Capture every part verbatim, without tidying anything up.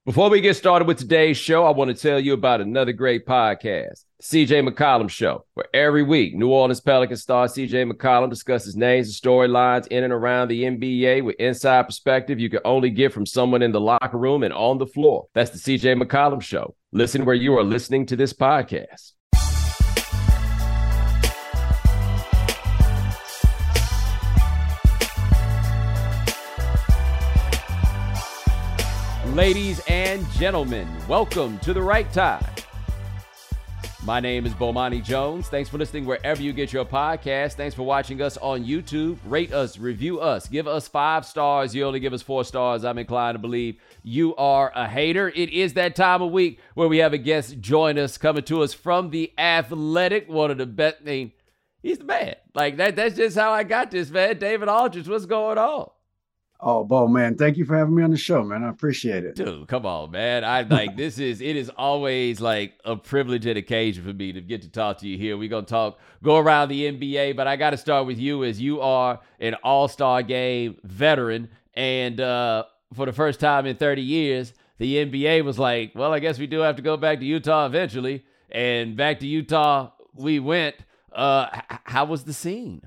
Before we get started with today's show, I want to tell you about another great podcast, the C J McCollum Show, where every week New Orleans Pelicans star C J McCollum discusses names and storylines in and around the N B A with inside perspective you can only get from someone in the locker room and on the floor. That's the C J McCollum Show. Listen where you are listening to this podcast. Ladies and gentlemen, welcome to The Right Time. My name is Bomani Jones. Thanks for listening wherever you get your podcast. Thanks for watching us on YouTube. Rate us, review us, give us five stars. You only give us four stars. I'm inclined to believe you are a hater. It is that time of week where we have a guest join us, coming to us from The Athletic. One of the best, I mean, he's the man. Like, that. that's just how I got this, man. David Aldridge, what's going on? Oh, Bo, man, thank you for having me on the show, man. I appreciate it. Dude, come on, man. I like this is it is always like a privilege and occasion for me to get to talk to you here. We're gonna talk, go around the N B A, but I gotta start with you as you are an all-star game veteran. And uh, for the first time in thirty years, the N B A was like, well, I guess we do have to go back to Utah eventually. And back to Utah we went. Uh, h- how was the scene?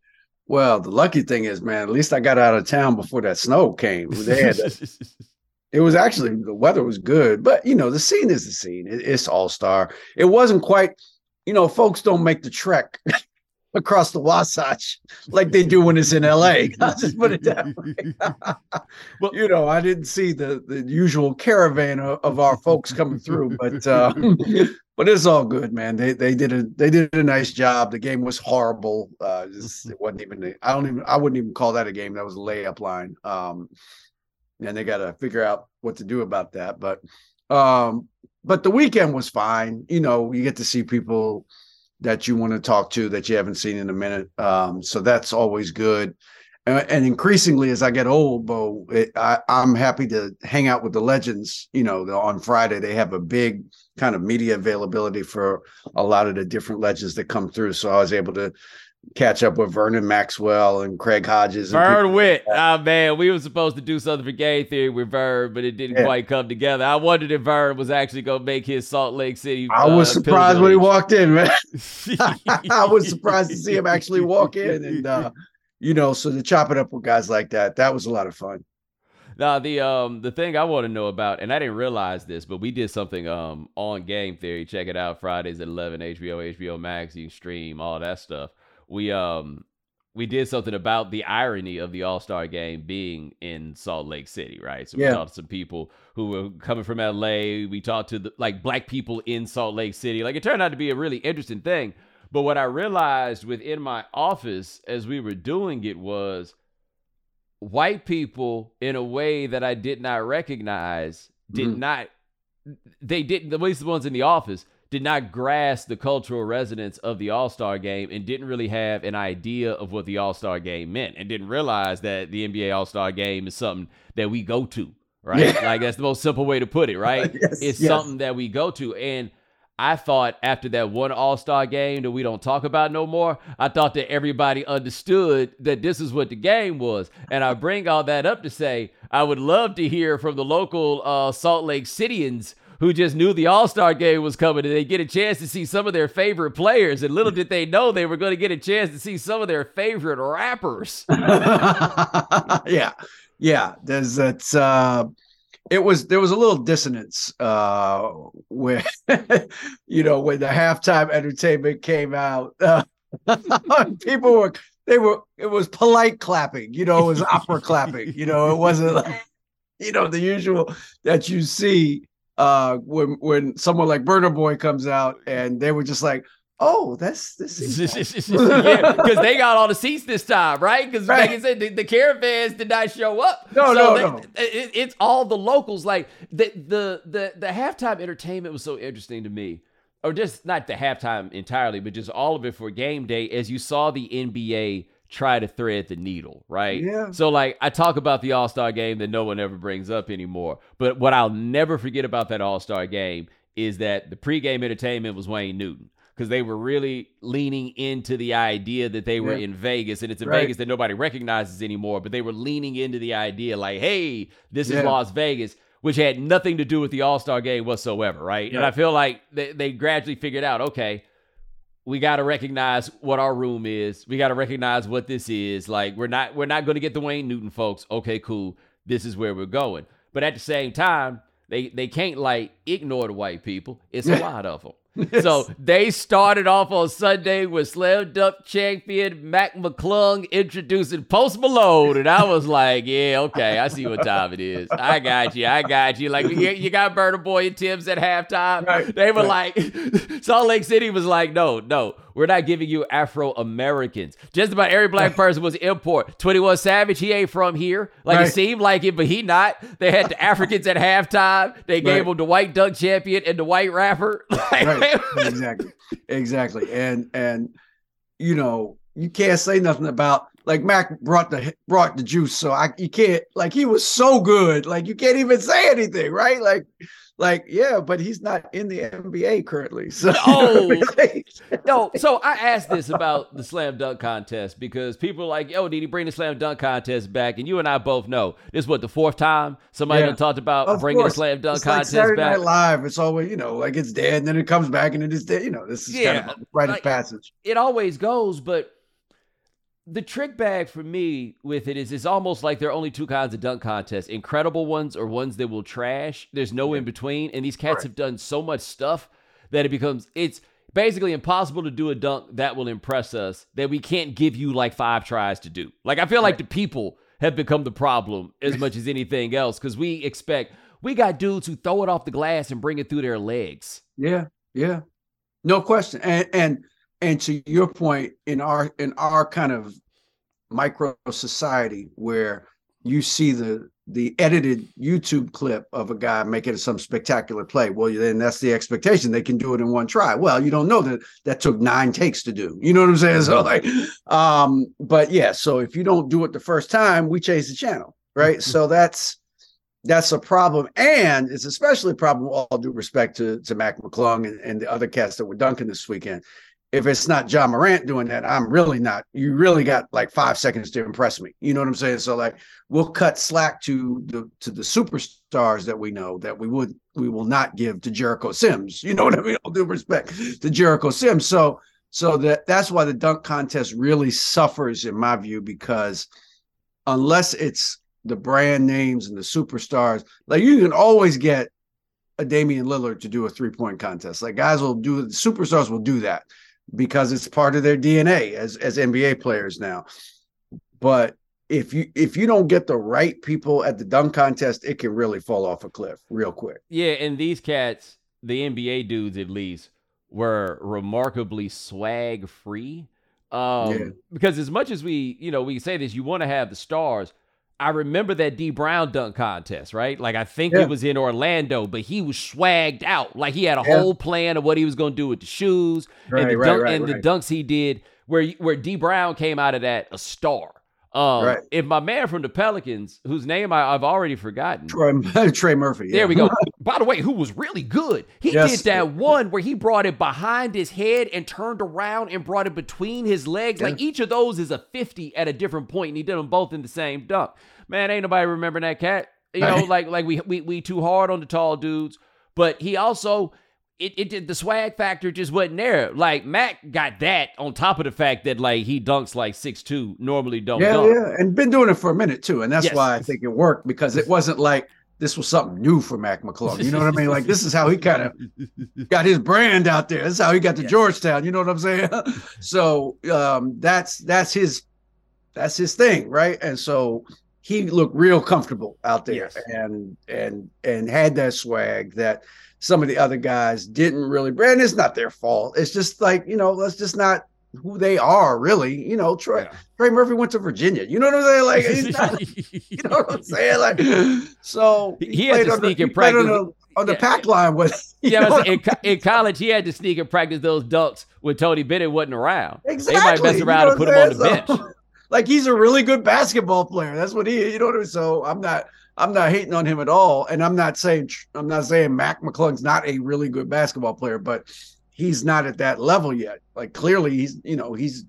Well, the lucky thing is, man, at least I got out of town before that snow came. They had that, it was actually, the weather was good, but, you know, the scene is the scene. It, it's all-star. It wasn't quite, you know, folks don't make the trek across the Wasatch like they do when it's in L A. I'll just put it that way. Well, you know, I didn't see the, the usual caravan of, of our folks coming through, but uh, but it's all good, man. They they did a they did a nice job. The game was horrible. Uh, just, it wasn't even. I don't even. I wouldn't even call that a game. That was a layup line. Um, and they got to figure out what to do about that. But um, but the weekend was fine. You know, you get to see people that you want to talk to that you haven't seen in a minute. Um, so that's always good. And, and increasingly, as I get old, Bo, it, I, I'm happy to hang out with the legends. You know, the, on Friday, they have a big kind of media availability for a lot of the different legends that come through. So I was able to catch up with Vernon Maxwell and Craig Hodges. And Vern Witt. Oh, man, we were supposed to do something for Game Theory with Vern, but it didn't yeah. quite come together. I wondered if Vern was actually going to make his Salt Lake City I was uh, surprised when he walked in, man. I was surprised to see him actually walk in. And, uh, you know, so to chop it up with guys like that, that was a lot of fun. Now, the um the thing I want to know about, and I didn't realize this, but we did something um on Game Theory. Check it out, Fridays at eleven, H B O, H B O Max, you can stream, all that stuff. We um we did something about the irony of the All-Star game being in Salt Lake City, right? So we yeah. talked to some people who were coming from L A. We talked to the, like black people in Salt Lake City. Like, it turned out to be a really interesting thing. But what I realized within my office as we were doing it was white people, in a way that I did not recognize, did mm-hmm. not, they didn't, at least the ones in the office, did not grasp the cultural resonance of the All-Star game and didn't really have an idea of what the All-Star game meant and didn't realize that the N B A All-Star game is something that we go to, right? Yeah. Like, that's the most simple way to put it, right? yes, it's yes. something that we go to. And I thought after that one All-Star game that we don't talk about no more, I thought that everybody understood that this is what the game was. And I bring all that up to say, I would love to hear from the local uh, Salt Lake Cityans who just knew the All-Star game was coming and they get a chance to see some of their favorite players. And little did they know they were going to get a chance to see some of their favorite rappers. yeah. Yeah. There's that. Uh, it was, there was a little dissonance uh, where, you know, when the halftime entertainment came out, uh, people were, they were, it was polite clapping, you know, it was opera clapping, you know, it wasn't like, you know, the usual that you see. Uh, when when someone like Burna Boy comes out, and they were just like, "Oh, that's this," yeah, because they got all the seats this time, right? Because right. like I said, the, the caravans did not show up. No, so no, they, no. It, it's all the locals. Like the the the the halftime entertainment was so interesting to me, or just not the halftime entirely, but just all of it for game day. As you saw the N B A try to thread the needle, right? Yeah. So like I talk about the All-Star game that no one ever brings up anymore. But what I'll never forget about that All-Star game is that the pregame entertainment was Wayne Newton. Because they were really leaning into the idea that they were yeah. in Vegas, and it's in right. Vegas that nobody recognizes anymore, but they were leaning into the idea like, hey, this yeah. is Las Vegas. which had nothing to do with the All-Star game whatsoever, right? Yeah. And I feel like they, they gradually figured out, okay, we got to recognize what our room is. We got to recognize what this is. Like, we're not we're not going to get the Wayne Newton folks. Okay, cool. This is where we're going. But at the same time, they, they can't, like, ignore the white people. It's a lot of them. Yes. So they started off on Sunday with Slam Dunk champion Mac McClung introducing Post Malone. And I was like, yeah, okay, I see what time it is. I got you. I got you. Like, you, you got Burna Boy and Tim's at halftime. Right. They were right. like, Salt Lake City was like, no, no, we're not giving you Afro-Americans. Just about every black person was import. twenty-one Savage, he ain't from here. Like, right. it seemed like it, but he not. They had the Africans at halftime. They gave right. him the white dunk champion and the white rapper. Right. Exactly. Exactly. And, and, you know, you can't say nothing about, like, Mac brought the, brought the juice. So I, you can't, like, he was so good. Like, you can't even say anything, right? Like, like, yeah, but he's not in the N B A currently. So, oh, no. So I asked this about the slam dunk contest because people are like, yo, did he bring the slam dunk contest back? And you and I both know this is what, the fourth time somebody yeah. done talked about of bringing course. the slam dunk it's contest like Saturday back. Night Live. It's always, you know, like it's dead and then it comes back and it is dead. You know, this is yeah. kind of rite like, of passage. It always goes, but the trick bag for me with it is it's almost like there are only two kinds of dunk contests: incredible ones or ones that will trash. There's no yeah. in between. And these cats right. have done so much stuff that it becomes, it's basically impossible to do a dunk that will impress us that we can't give you like five tries to do. Like, I feel like right. the people have become the problem as much as anything else because we expect, we got dudes who throw it off the glass and bring it through their legs. Yeah, yeah. No question. And, and, And to your point, in our in our kind of micro society where you see the the edited YouTube clip of a guy making some spectacular play, well, then that's the expectation. They can do it in one try. Well, you don't know that that took nine takes to do. You know what I'm saying? So like, um, but yeah. So if you don't do it the first time, we change the channel, right? So that's that's a problem, and it's especially a problem. With all due respect to to Mac McClung and, and the other cats that were dunking this weekend. If it's not Ja Morant doing that, I'm really not. You really got like five seconds to impress me. You know what I'm saying? So like, we'll cut slack to the to the superstars that we know that we would we will not give to Jericho Sims. You know what I mean? All due respect to Jericho Sims. So so that that's why the dunk contest really suffers in my view, because unless it's the brand names and the superstars, like you can always get a Damian Lillard to do a three point contest. Like guys will do, the superstars will do that, because it's part of their D N A as, as N B A players now. But if you if you don't get the right people at the dunk contest, it can really fall off a cliff real quick. Yeah, and these cats, the N B A dudes at least, were remarkably swag free. Um, yeah. Because as much as we, you know, we say this, you want to have the stars. I remember that D Brown dunk contest, right? Like, I think yeah. it was in Orlando, but he was swagged out. Like, he had a yeah. whole plan of what he was going to do with the shoes right, and, the, right, dunk, right, and right. the dunks he did, where where D Brown came out of that a star. Um, right. If my man from the Pelicans, whose name I, I've already forgotten. Trey, Trey Murphy. Yeah. There we go. By the way, who was really good. He yes. did that one where he brought it behind his head and turned around and brought it between his legs. Yeah. Like, each of those is a fifty at a different point, and he did them both in the same dunk. Man, ain't nobody remembering that cat. You know, like like we we we too hard on the tall dudes. But he also, it it did, the swag factor just wasn't there. Like, Mac got that on top of the fact that, like, he dunks like six two, normally don't yeah, dunk. Yeah, and been doing it for a minute too. And that's yes. why I think it worked, because it wasn't like this was something new for Mac McClung. You know what I mean? Like, this is how he kind of got his brand out there. This is how he got to yes. Georgetown. You know what I'm saying? So um, that's that's his that's his thing, right? And so he looked real comfortable out there yes. and and and had that swag that some of the other guys didn't really. And it's not their fault. It's just like, you know, that's just not who they are, really. You know, Trey, yeah. Trey Murphy went to Virginia. You know what I'm saying? Like, he's not, you know what I'm saying? Like, so he, he had to sneak the, in practice on the, on the yeah. pack line with. Yeah, in, in college, he had to sneak and practice those dunks when Tony Bennett wasn't around. Exactly. They might mess around you know and put him on the so, bench. Like, he's a really good basketball player. That's what he, you know what I mean? So I'm not, I'm not hating on him at all. And I'm not saying, I'm not saying Mac McClung's not a really good basketball player, but he's not at that level yet. Like, clearly he's, you know, he's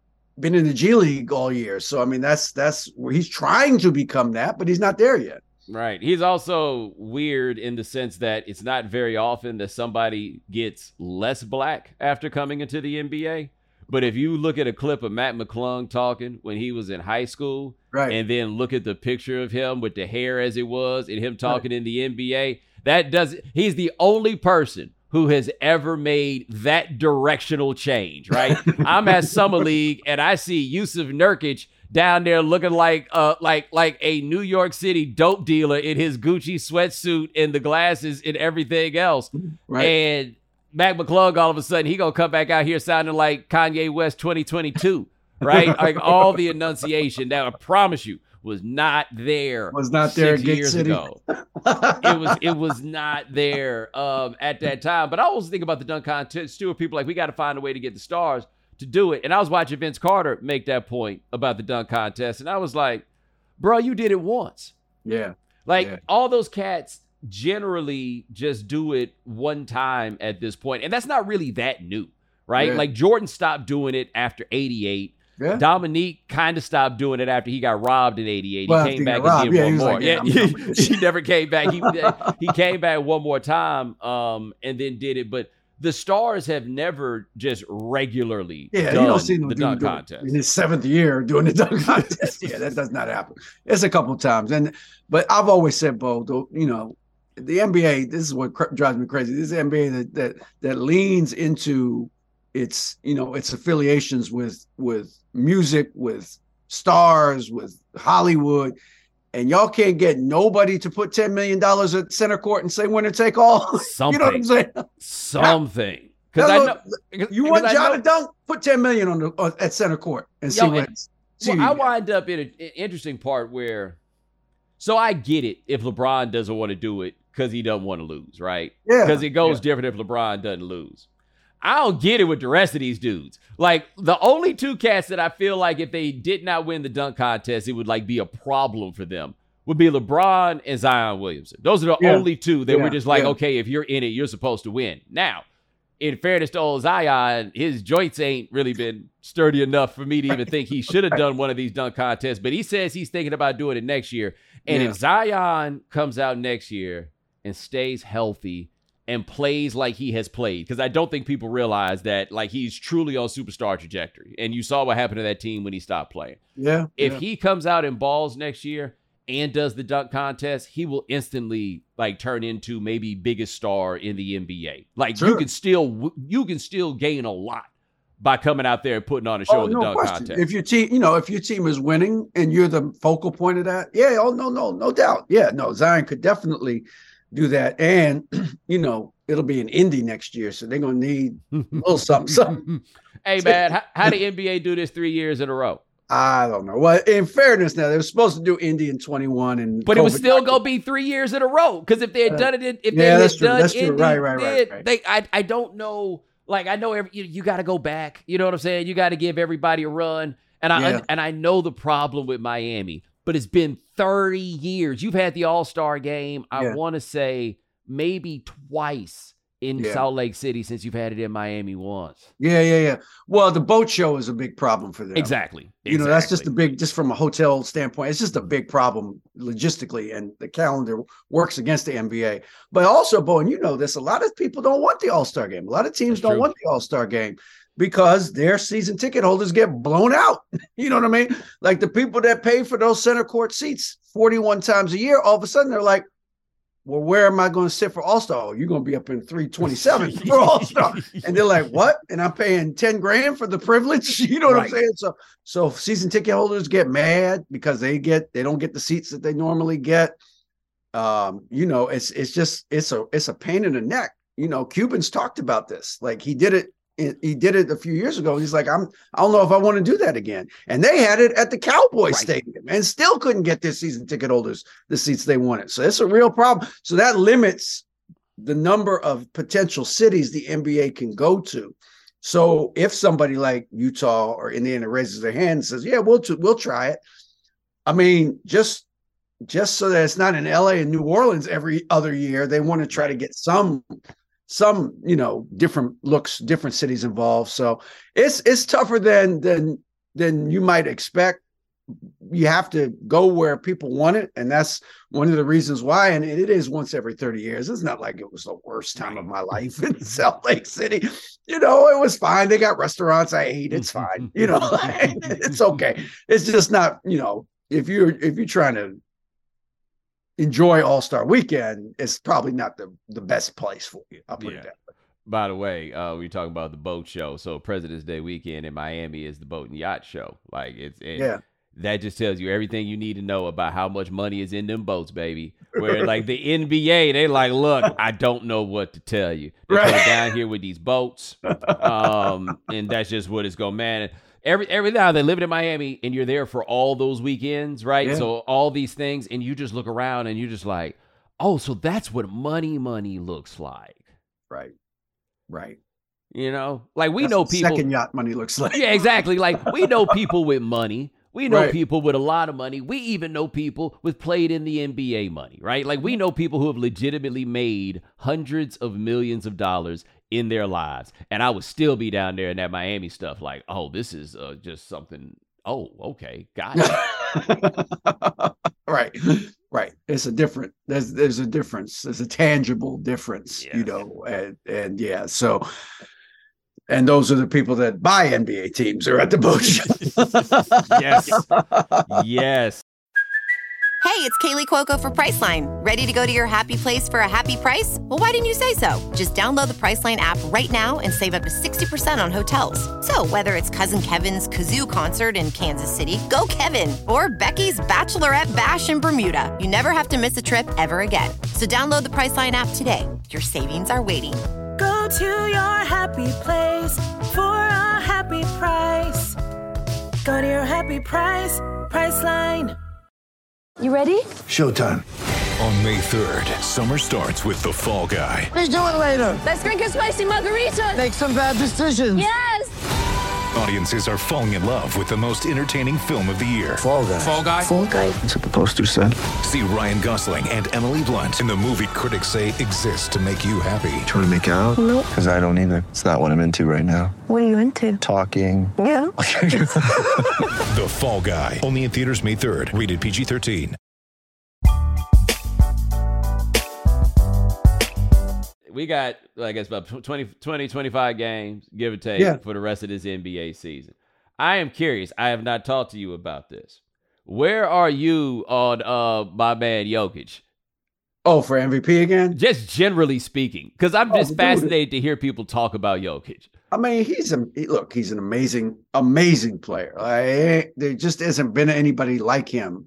been in the G League all year. So, I mean, that's, that's where he's trying to become that, but he's not there yet. Right. He's also weird in the sense that it's not very often that somebody gets less black after coming into the N B A. But if you look at a clip of Mac McClung talking when he was in high school, right, and then look at the picture of him with the hair as it was and him talking right. in the N B A, that does he's the only person who has ever made that directional change, right? I'm at Summer League and I see Yusuf Nurkic down there looking like uh like like a New York City dope dealer in his Gucci sweatsuit and the glasses and everything else. Right. And Mac McClung, all of a sudden, he gonna come back out here sounding like Kanye West twenty twenty-two, right? Like all the enunciation that I promise you was not there. Was not there six years City. ago. it was it was not there um, at that time. But I always think about the dunk contest too. People like we got to find a way to get the stars to do it. And I was watching Vince Carter make that point about the dunk contest, and I was like, bro, you did it once. Yeah. Like yeah. all those cats generally just do it one time at this point, and that's not really that new, right? Yeah. Like Jordan stopped doing it after eighty-eight. Yeah. Dominique kind of stopped doing it after he got robbed in eighty-eight. Well, he came back robbed. and did yeah, one more. Like, yeah, yeah he never came back. He he came back one more time, um, and then did it. But the stars have never just regularly yeah, done you don't see the dunk contest. In his seventh year doing the dunk contest. Yeah, that does not happen. It's a couple of times. And but I've always said, Bo, though, you know, the N B A, this is what cr- drives me crazy. This is the N B A that that that leans into its, you know, its affiliations with with music, with stars, with Hollywood. And y'all can't get nobody to put ten million dollars at center court and say winner take all. Something. You know what I'm saying? Something. Because I know you want John to dunk, put ten million on the on, at center court and Yo, see what. Well, I wind up in an interesting part where, so I get it if LeBron doesn't want to do it because he doesn't want to lose, right? Yeah. Because it goes yeah. different if LeBron doesn't lose. I don't get it with the rest of these dudes. Like the only two cats that I feel like if they did not win the dunk contest, it would like be a problem for them would be LeBron and Zion Williamson. Those are the yeah. only two that yeah. were just like, yeah. okay, if you're in it, you're supposed to win. Now, in fairness to old Zion, his joints ain't really been sturdy enough for me to even think he should have done one of these dunk contests, but he says he's thinking about doing it next year. And yeah. if Zion comes out next year and stays healthy and plays like he has played, because I don't think people realize that like he's truly on superstar trajectory. And you saw what happened to that team when he stopped playing. Yeah. If yeah. he comes out and balls next year and does the dunk contest, he will instantly like turn into maybe biggest star in the N B A. Like sure. you can still you can still gain a lot by coming out there and putting on a show oh, in the no dunk question. contest. If your team, you know, if your team is winning and you're the focal point of that, yeah, oh no, no, no doubt. Yeah, no, Zion could definitely do that. And, you know, it'll be an Indy next year, so they're gonna need a little something, something. Hey man, how, how did N B A do this three years in a row? I don't know. Well, in fairness, now they were supposed to do Indy in twenty-one, and but COVID it was still gonna be three years in a row. Because if they had done it, if yeah, they that's had true. done That's Indy, true. Right, right, right, then right. They, I, I don't know. Like I know every, you, you got to go back. You know what I'm saying? You got to give everybody a run. And I Yeah. and I know the problem with Miami, but it's been thirty years. You've had the All-Star game. I Yeah. want to say maybe twice in Yeah. Salt Lake City since you've had it in Miami once. Yeah, yeah, yeah. Well, the boat show is a big problem for them. Exactly. You know, that's just a big, just from a hotel standpoint, it's just a big problem logistically, and the calendar works against the N B A. But also, Bo, and you know this, a lot of people don't want the All-Star game. A lot of teams That's don't true. want the All-Star game because their season ticket holders get blown out. You know what I mean? Like the people that pay for those center court seats forty-one times a year, all of a sudden they're like, well, where am I going to sit for All-Star? Oh, you're going to be up in three twenty-seven for All-Star. And they're like, what? And I'm paying ten grand for the privilege. You know what Right. I'm saying? So, so season ticket holders get mad because they get, they don't get the seats that they normally get. Um, you know, it's, it's just, it's a, it's a pain in the neck. You know, Cubans talked about this. Like he did it. He did it a few years ago. He's like, I'm, I don't know if I want to do that again. And they had it at the Cowboys Right. Stadium and still couldn't get their season ticket holders the seats they wanted. So it's a real problem. So that limits the number of potential cities the N B A can go to. So if somebody like Utah or Indiana raises their hand and says, yeah, we'll, t- we'll try it. I mean, just, just so that it's not in L A and New Orleans every other year, they want to try to get some some, you know, different looks, different cities involved. So it's, it's tougher than, than, than you might expect. you have to go where people want it. And that's one of the reasons why. And it is once every thirty years. It's not like it was the worst time of my life in Salt Lake City. You know, it was fine. They got restaurants I ate. It's fine. You know, it's okay. It's just not, you know, if you're, if you're trying to enjoy All-Star Weekend, it's probably not the, the best place for you. I'll put yeah. it that way. By the way, uh, we talking about the boat show. So President's Day weekend in Miami is the boat and yacht show. Like it's, it, yeah. That just tells you everything you need to know about how much money is in them boats, baby. Where like the N B A, they like, look, I don't know what to tell you. They Right. come down here with these boats, um, and that's just what it's going. Man, every every now they live in Miami, and you're there for all those weekends, right? Yeah. So all these things, and you just look around, and you're just like, oh, so that's what money, money looks like, Right. Right. you know? Like we That's know what people. second yacht money looks like. Yeah, exactly. Like we know people with money. We know Right. people with a lot of money. We even know people with played in the N B A money, right? Like we know people who have legitimately made hundreds of millions of dollars in their lives. And I would still be down there in that Miami stuff like, oh, this is uh, just something. Oh, okay. Got it. Right. Right. It's a different, there's, there's a difference. There's a tangible difference, Yes. you know, and, and yeah. So, and those are the people that buy N B A teams are at the boat show. Yes. Yes. Hey, it's Kaylee Cuoco for Priceline. Ready to go to your happy place for a happy price? Well, why didn't you say so? Just download the Priceline app right now and save up to sixty percent on hotels. So whether it's Cousin Kevin's Kazoo Concert in Kansas City, go Kevin, or Becky's Bachelorette Bash in Bermuda, you never have to miss a trip ever again. So download the Priceline app today. Your savings are waiting. Go to your happy place for a happy price. Go to your happy price, Priceline. You ready? Showtime. On May third, summer starts with The Fall Guy. Let's do it later. Let's drink a spicy margarita. Make some bad decisions. Yes! Audiences are falling in love with the most entertaining film of the year. Fall guy. Fall Guy? Fall guy. That's what the poster said. See Ryan Gosling and Emily Blunt in the movie critics say exists to make you happy. Trying to make it out? Nope. Because I don't either. It's not what I'm into right now. What are you into? Talking. Yeah. The Fall Guy. Only in theaters May third. Rated P G thirteen. We got, I guess, about twenty, twenty, twenty-five games, give or take, Yeah. for the rest of this N B A season. I am curious. I have not talked to you about this. Where are you on uh my man Jokic? Oh, for M V P again? Just generally speaking, because I'm Oh, just dude. fascinated to hear people talk about Jokic. I mean, he's a he- look. He's an amazing, amazing player. Like, there just hasn't been anybody like him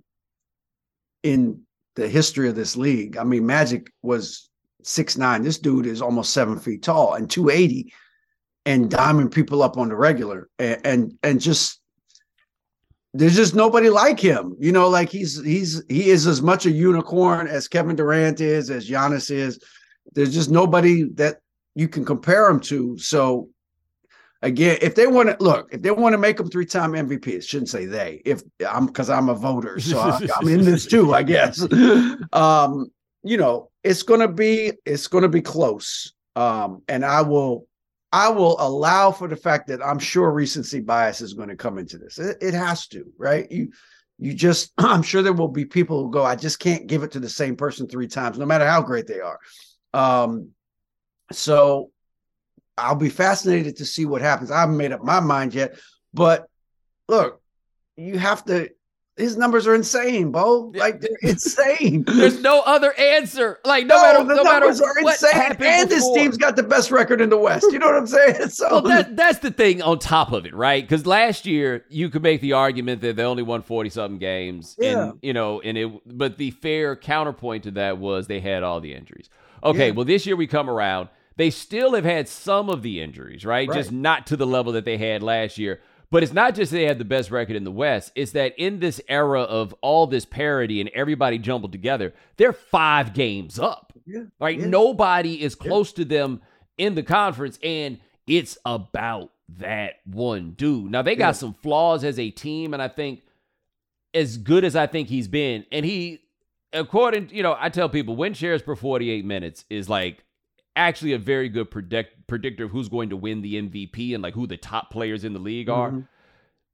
in the history of this league. I mean, Magic was six nine. This dude is almost seven feet tall and two eighty, and diming people up on the regular, and and, and just there's just nobody like him. You know, like he's he's he is as much a unicorn as Kevin Durant is, as Giannis is. There's just nobody that you can compare him to. So again, if they want to look, if they want to make him three-time M V P, it shouldn't say they. If I'm because I'm a voter, so I, I'm in this too, I guess. Um, you know, it's gonna be it's gonna be close. Um, and I will I will allow for the fact that I'm sure recency bias is going to come into this. It, it has to, right? You you just I'm sure there will be people who go, I just can't give it to the same person three times, no matter how great they are. Um, so I'll be fascinated to see what happens. I haven't made up my mind yet, but look, you have to. His numbers are insane, Bo. Like they're insane. There's no other answer. Like no, no, matter the no matter numbers are what insane, happened and this before. team's got the best record in the West. You know what I'm saying? So Well, that, that's the thing on top of it, right? Because last year you could make the argument that they only won forty something games, Yeah. and you know, and it. But the fair counterpoint to that was they had all the injuries. Okay, Yeah. well this year we come around, they still have had some of the injuries, right? Right. Just not to the level that they had last year. But it's not just they had the best record in the West. It's that in this era of all this parity and everybody jumbled together, they're five games up. Yeah, Right? yeah. Nobody is close to them in the conference, and it's about that one dude. Now, they got Yeah. some flaws as a team, and I think as good as I think he's been, and he, according, you know, I tell people win shares per forty-eight minutes is like actually a very good predict, predictor of who's going to win the M V P and like who the top players in the league are. Mhm.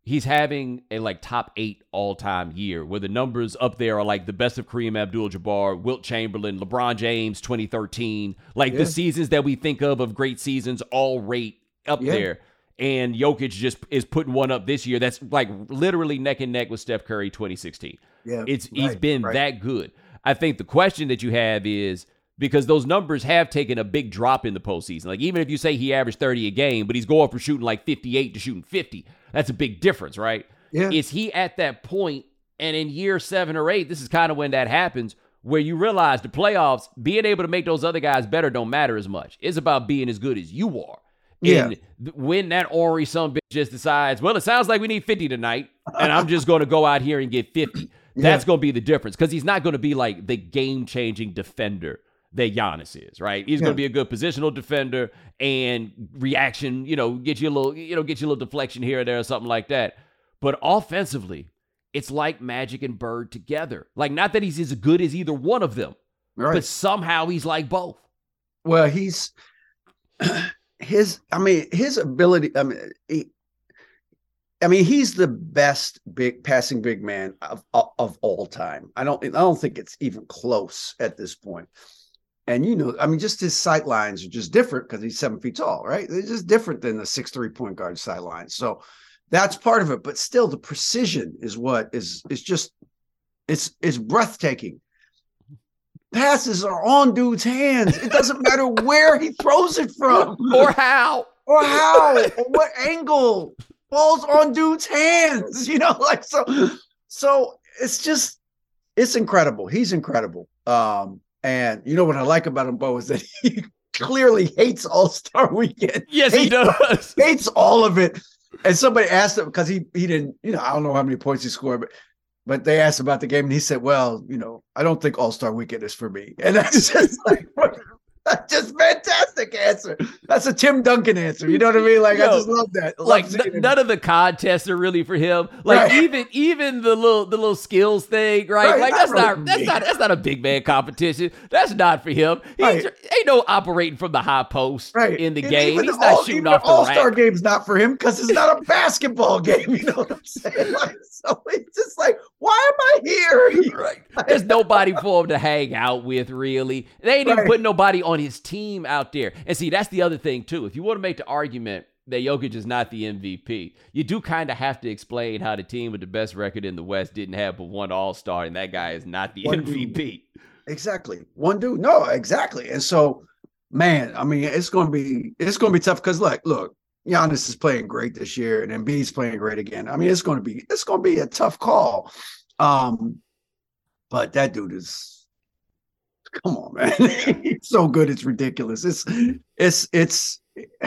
he's having a like top eight all-time year where the numbers up there are like the best of Kareem Abdul-Jabbar, Wilt Chamberlain, LeBron James, twenty thirteen. Like yeah. the seasons that we think of of great seasons all rate up yeah. there. And Jokic just is putting one up this year that's like literally neck and neck with Steph Curry twenty sixteen. Yeah, it's right, he's been right. that good. I think the question that you have is, because those numbers have taken a big drop in the postseason. Like, even if you say he averaged thirty a game, but he's going from shooting like fifty-eight to shooting fifty, that's a big difference, right? Yeah. Is he at that point, and in year seven or eight, this is kind of when that happens, where you realize the playoffs, being able to make those other guys better don't matter as much. It's about being as good as you are. Yeah. And th- when that ornery son bitch just decides, well, it sounds like we need fifty tonight, and I'm just going to go out here and get fifty. That's yeah. going to be the difference, because he's not going to be like the game-changing defender that Giannis is, right? He's yeah. going to be a good positional defender and reaction, you know, get you a little, you know, get you a little deflection here or there or something like that. But offensively, it's like Magic and Bird together. Like, not that he's as good as either one of them, right. but somehow he's like both. Well, he's his, I mean, his ability, I mean, he, I mean, he's the best big passing big man of, of, of all time. I don't, I don't think it's even close at this point. And, you know, I mean, just his sight lines are just different because he's seven feet tall, right? They're just different than the six three point guard sight lines. So that's part of it. But still, the precision is what is is just it's it's breathtaking. Passes are on dude's hands. It doesn't matter where he throws it from, or how, or how, or what angle. Ball's on dude's hands, you know, like so. So it's just it's incredible. He's incredible. Um, And you know what I like about him, Bo, is that he clearly hates All-Star Weekend. Yes, hates, he does. Hates all of it. And somebody asked him, because he he didn't, you know, I don't know how many points he scored, but but they asked about the game, and he said, well, you know, I don't think All-Star Weekend is for me. And that's just like, that's just fantastic answer. That's a Tim Duncan answer. You know what I mean? Like, Yo, I just love that. I like, love n- none of the contests are really for him. Like, right. even even the little the little skills thing, right? right like, that's not that's not that's not a big man competition. That's not for him. He right. ain't no operating from the high post right. in the and game. He's not all, shooting off the All-Star rack. Game's not for him because it's not a basketball game. You know what I'm saying? Like, so it's just like, why am I here? Right. There's nobody for him to hang out with, really. They ain't right. even putting nobody on his team out there. And see, that's the other thing, too. If you want to make the argument that Jokic is not the M V P, you do kind of have to explain how the team with the best record in the West didn't have but one All-Star, and that guy is not the one M V P. Dude. Exactly. One dude. No, exactly. And so, man, I mean, it's going to be it's going to be tough because, look, look, Giannis is playing great this year, and Embiid's playing great again. I mean, it's going to be it's going to be a tough call. Um, but that dude is, come on, man, he's so good, it's ridiculous. It's it's it's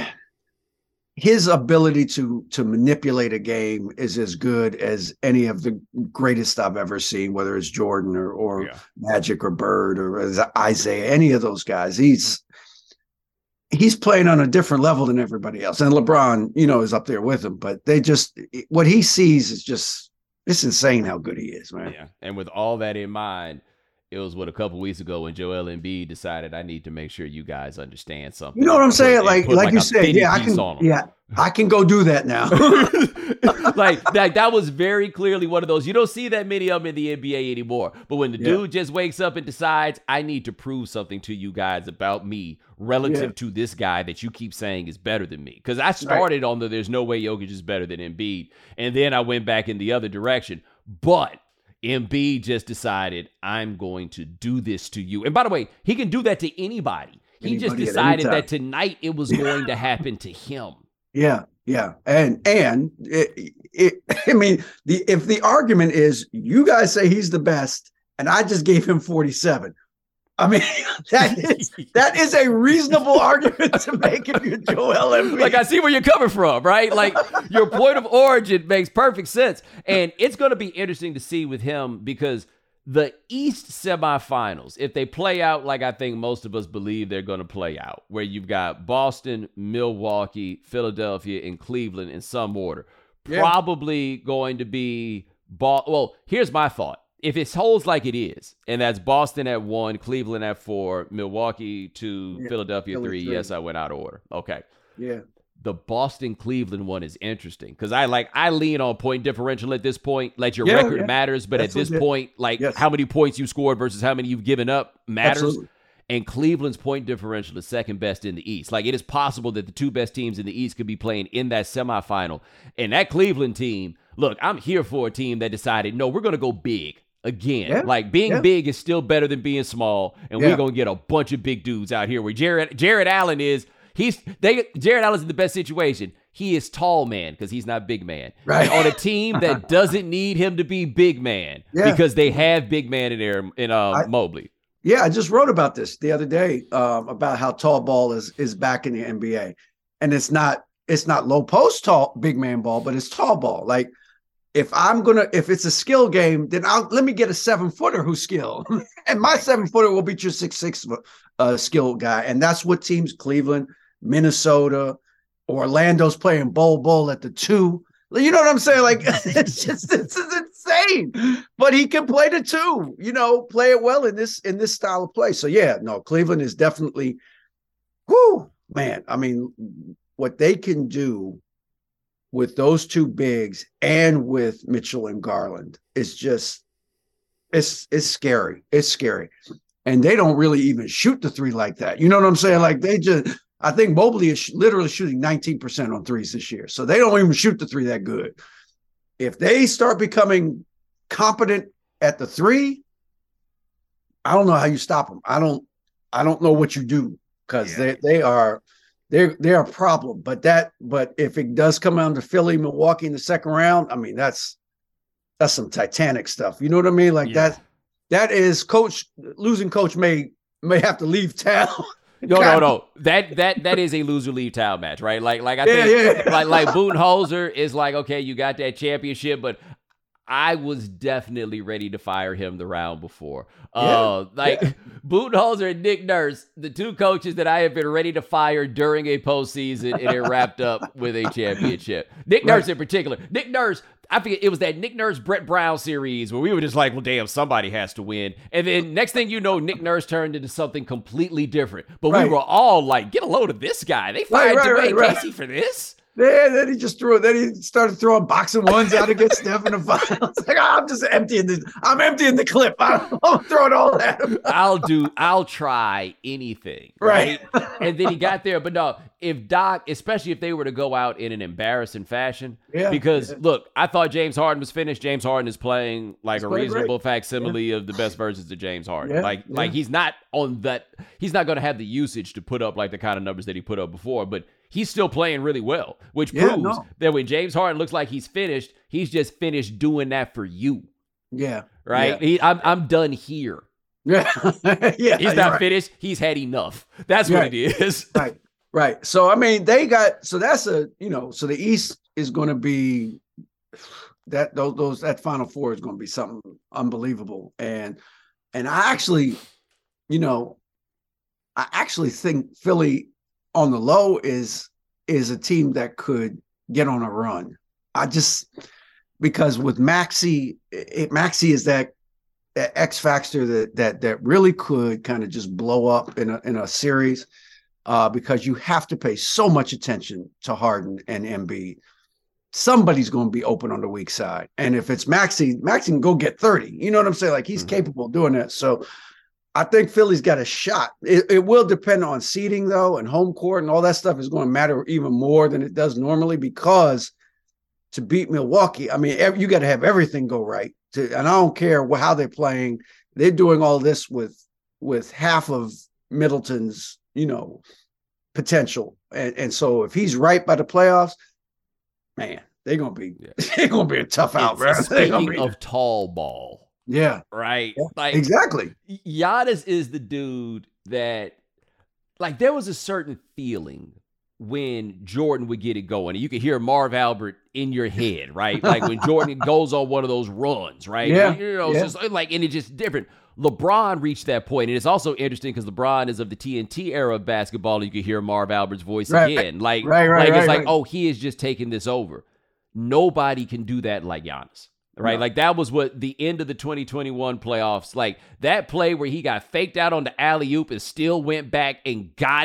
his ability to to manipulate a game is as good as any of the greatest I've ever seen, whether it's Jordan or or yeah. Magic or Bird or Isaiah, any of those guys. He's he's playing on a different level than everybody else. And LeBron, you know, is up there with him, but they just, what he sees is just, it's insane how good he is, man. Yeah. And with all that in mind, it was what a couple weeks ago when Joel Embiid decided I need to make sure you guys understand something. You know what I'm saying? Put, like, like, like you said, yeah, I can, yeah, I can go do that now. Like that, that was very clearly one of those. You don't see that many of them in the N B A anymore. But when the yeah. dude just wakes up and decides, I need to prove something to you guys about me relative yeah. to this guy that you keep saying is better than me. Because I started right. on the there's no way Jokic is better than Embiid. And then I went back in the other direction. But Embiid just decided, I'm going to do this to you. And by the way, he can do that to anybody. He anybody just decided that tonight it was going to happen to him. Yeah, yeah. And, and it, it, I mean, the if the argument is you guys say he's the best and I just gave him forty-seven, I mean, that is that is a reasonable argument to make if you're Joel Embiid. Like, I see where you're coming from, right? Like, your point of origin makes perfect sense. And it's going to be interesting to see with him because the East semifinals, if they play out like I think most of us believe they're going to play out, where you've got Boston, Milwaukee, Philadelphia, and Cleveland in some order, yeah. probably going to be Bo- – well, here's my thought. If it holds like it is, and that's Boston at one, Cleveland at four, Milwaukee two, yeah, Philadelphia three, three, yes, I went out of order. Okay. Yeah. the Boston-Cleveland one is interesting because I like I lean on point differential at this point. Like your Yeah, record yeah. matters, but That's at this legit. point, like Yes. how many points you scored versus how many you've given up matters. Absolutely. And Cleveland's point differential is second best in the East. Like it is possible that the two best teams in the East could be playing in that semifinal. And that Cleveland team, look, I'm here for a team that decided, no, we're going to go big again. Yeah. Like being Yeah. big is still better than being small. And Yeah. we're going to get a bunch of big dudes out here where Jared, Jared Allen is, he's, they, Jared Allen's in the best situation. He is tall man because he's not big man. Right. And on a team that doesn't need him to be big man Yeah. because they have big man in there in uh, I- Mobley. Yeah, I just wrote about this the other day um, about how tall ball is is back in the N B A, and it's not it's not low post tall big man ball, but it's tall ball. Like if I'm gonna if it's a skill game, then I'll let me get a seven footer who's skilled, and my seven footer will beat your six six uh, skilled guy, and that's what teams Cleveland, Minnesota, Orlando's playing Bol Bol at the two. You know what I'm saying? Like it's just this is insane. But he can play the two, you know, play it well in this in this style of play. So yeah, no, Cleveland is definitely whoo, man. I mean, what they can do with those two bigs and with Mitchell and Garland is just it's it's scary. It's scary. And they don't really even shoot the three like that. You know what I'm saying? Like they just I think Mobley is literally shooting nineteen percent on threes this year. So they don't even shoot the three that good. If they start becoming competent at the three, I don't know how you stop them. I don't I don't know what you do because Yeah. they they are they're they're a problem. But that but if it does come down to Philly, Milwaukee in the second round, I mean that's that's some Titanic stuff. You know what I mean? Like Yeah. that that is coach losing coach may may have to leave town. No, no, no. That that that is a loser leave town match, right? Like, like I Yeah, think, yeah. like, like Budenholzer is like, okay, you got that championship, but I was definitely ready to fire him the round before. Uh, like yeah. Budenholzer and Nick Nurse, the two coaches that I have been ready to fire during a postseason, and it wrapped up with a championship. Nick Nurse Right. in particular. Nick Nurse. I forget, it was that Nick Nurse, Brett Brown series where we were just like, well, damn, somebody has to win. And then next thing you know, Nick Nurse turned into something completely different. But Right. we were all like, get a load of this guy. They fired right, Dwayne right, right. Casey for this. Yeah, then he just threw it. Then he started throwing boxing ones out against Steph in the finals. Like, oh, I'm just emptying the, I'm emptying the clip. I'm, I'm throwing all that. I'll do, I'll try anything. Right. Right. And then he got there. But no, if Doc, especially if they were to go out in an embarrassing fashion, Yeah, because yeah. look, I thought James Harden was finished. James Harden is playing like He's a playing reasonable facsimile of the best versions of James Harden. Yeah, like, yeah. like he's not on that, he's not going to have the usage to put up like the kind of numbers that he put up before, but he's still playing really well, which Yeah, proves no. that when James Harden looks like he's finished, he's just finished doing that for you. Yeah. Right? He, I'm, I'm done here. Yeah. yeah. He's you're not right. finished. He's had enough. That's what Right. it is. Right. Right. So, I mean, they got, so that's a, you know, so the East is going to be that, those, those, that Final Four is going to be something unbelievable. And, and I actually, you know, I actually think Philly on the low is, is a team that could get on a run. I just, because with Maxey, it, Maxey is that, that X factor that, that, that really could kind of just blow up in a, in a series. Uh, because you have to pay so much attention to Harden and Embiid. Somebody's going to be open on the weak side. And if it's Maxey, Maxey can go get thirty. You know what I'm saying? Like he's Mm-hmm. capable of doing that. So I think Philly's got a shot. It, it will depend on seeding, though, and home court and all that stuff is going to matter even more than it does normally because to beat Milwaukee, I mean, ev- you got to have everything go right. To, and I don't care wh- how they're playing. They're doing all this with with half of Middleton's, you know, potential. And, and so if he's right by the playoffs, man, they're gonna be Yeah. they're gonna be a tough out, bro. It's- They're gonna Speaking be- of tall ball, yeah, right? yeah, Like exactly. Giannis is the dude that, like, there was a certain feeling when Jordan would get it going. And you could hear Marv Albert in your head, right? Like when Jordan goes on one of those runs, right? Yeah, You know, yeah. it's just like, and it's just different. LeBron reached that point, and it's also interesting because LeBron is of the T N T era of basketball. And you could hear Marv Albert's voice Right, again, like, right, right, like it's right, like, right. oh, he is just taking this over. Nobody can do that like Giannis, right? No. Like that was what the end of the twenty twenty-one playoffs, like that play where he got faked out on the alley oop and still went back and got it.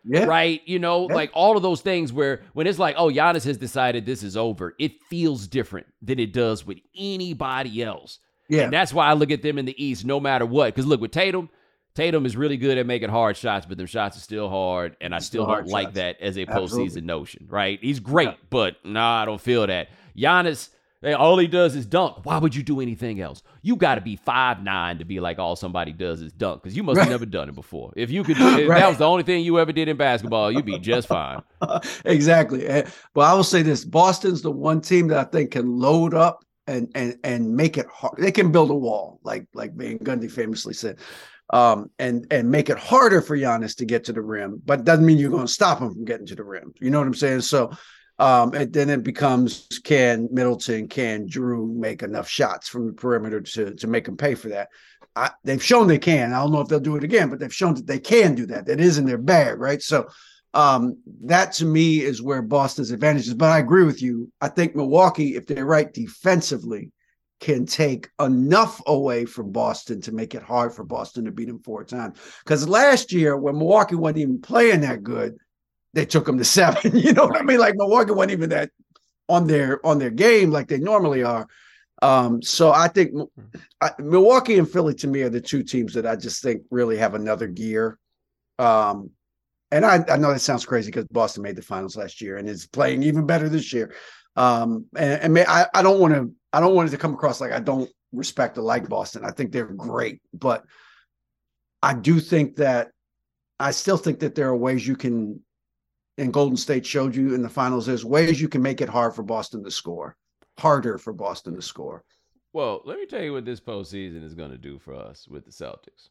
Yeah. Right? You know, Yeah. like all of those things where when it's like, oh, Giannis has decided this is over, it feels different than it does with anybody else. Yeah. And that's why I look at them in the East no matter what. Because look, with Tatum, Tatum is really good at making hard shots, but them shots are still hard, and I still, Still don't hard like shots. that as a Absolutely. postseason notion, right? He's great, Yeah. but nah, I don't feel that. Giannis, hey, all he does is dunk. Why would you do anything else? You got to be five nine to be like all somebody does is dunk, because you must have Right. never done it before. If you could, do, if Right. that was the only thing you ever did in basketball, you'd be just fine. Exactly. And- But I will say this: Boston's the one team that I think can load up and and and make it hard. They can build a wall, like like Van Gundy famously said, um, and and make it harder for Giannis to get to the rim. But it doesn't mean you're going to stop him from getting to the rim. You know what I'm saying? So, um, and then it becomes, can Middleton, can Drew make enough shots from the perimeter to to make them pay for that? I, they've shown they can. I don't know if they'll do it again, but they've shown that they can do that. That is in their bag, right? So. Um, that to me is where Boston's advantage is. But I agree with you. I think Milwaukee, if they're right defensively, can take enough away from Boston to make it hard for Boston to beat them four times. Because last year, when Milwaukee wasn't even playing that good, they took them to seven. You know what I mean? Like Milwaukee wasn't even that on their on their game like they normally are. Um, so I think I, Milwaukee and Philly to me are the two teams that I just think really have another gear. Um, And I, I know that sounds crazy because Boston made the finals last year and is playing even better this year. Um, and and may, I, I don't want to I don't want it to come across like I don't respect or like Boston. I think they're great, but I do think that I still think that there are ways you can, and Golden State showed you in the finals, there's ways you can make it hard for Boston to score, harder for Boston to score. Well, let me tell you what this postseason is going to do for us with the Celtics.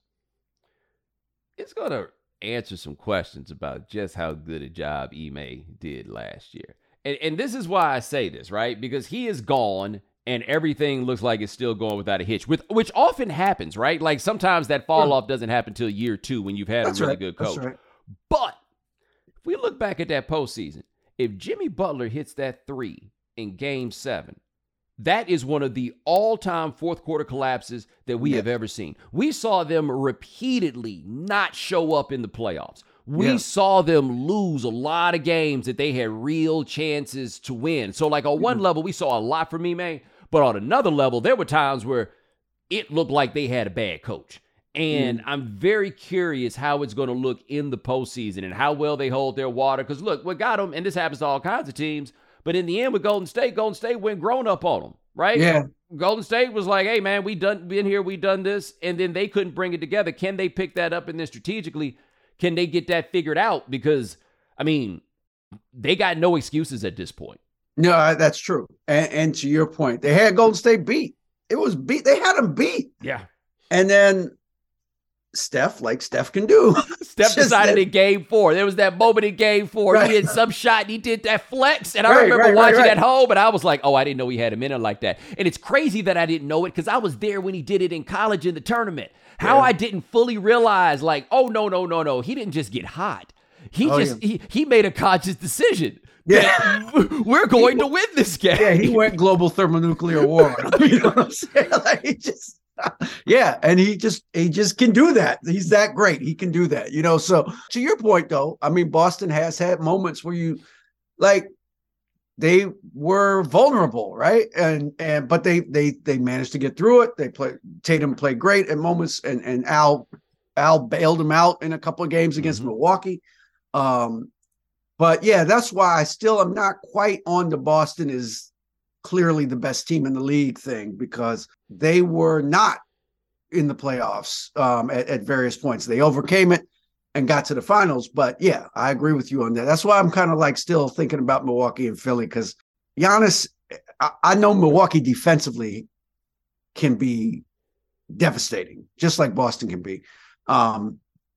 It's going to answer some questions about just how good a job Ime did last year. And, and this is why I say this, right? Because he is gone and everything looks like it's still going without a hitch, with which often happens, right? Like sometimes that fall Sure. off doesn't happen till year two when you've had That's a really right. good That's coach. right. But if we look back at that postseason, if Jimmy Butler hits that three in game seven, that is one of the all-time fourth quarter collapses that we Yeah. have ever seen. We saw them repeatedly not show up in the playoffs. We Yeah. saw them lose a lot of games that they had real chances to win. So like on one Mm-hmm. level, we saw a lot from Ime, but on another level, there were times where it looked like they had a bad coach. And Mm. I'm very curious how it's going to look in the postseason and how well they hold their water. Because look, what got them, and this happens to all kinds of teams, but in the end with Golden State, Golden State went grown up on them, right? Yeah. Golden State was like, hey, man, we done been here, we done this, and then they couldn't bring it together. Can they pick that up and then strategically, can they get that figured out? Because, I mean, they got no excuses at this point. No, I- that's true. And, and to your point, they had Golden State beat. It was beat. They had them beat. Yeah. And then Steph, like Steph can do. Steph Just decided that- in game four. There was that moment in game four. Right. He did some shot and he did that flex. And I Right, remember right, right, watching right. at home and I was like, oh, I didn't know he had a minute like that. And it's crazy that I didn't know it because I was there when he did it in college in the tournament. How Yeah. I didn't fully realize, like, oh, no, no, no, no. He didn't just get hot. He Oh, just, yeah. he, he made a conscious decision. Yeah. that we're going to win this game. Yeah, he went global thermonuclear war. You know what I'm saying? Like he just, yeah, and he just he just can do that. He's that great. He can do that. You know. So to your point, though, I mean, Boston has had moments where you, like, they were vulnerable, right? And and but they they they managed to get through it. They play Tatum played great at moments, and and Al Al bailed him out in a couple of games against Mhm. Milwaukee. Um, but yeah, that's why I still am not quite on the Boston is clearly the best team in the league thing, because they were not in the playoffs um, at, at various points. They overcame it and got to the finals. But yeah, I agree with you on that. That's why I'm kind of like still thinking about Milwaukee and Philly, because Giannis, I, I know Milwaukee defensively can be devastating, just like Boston can be. Um,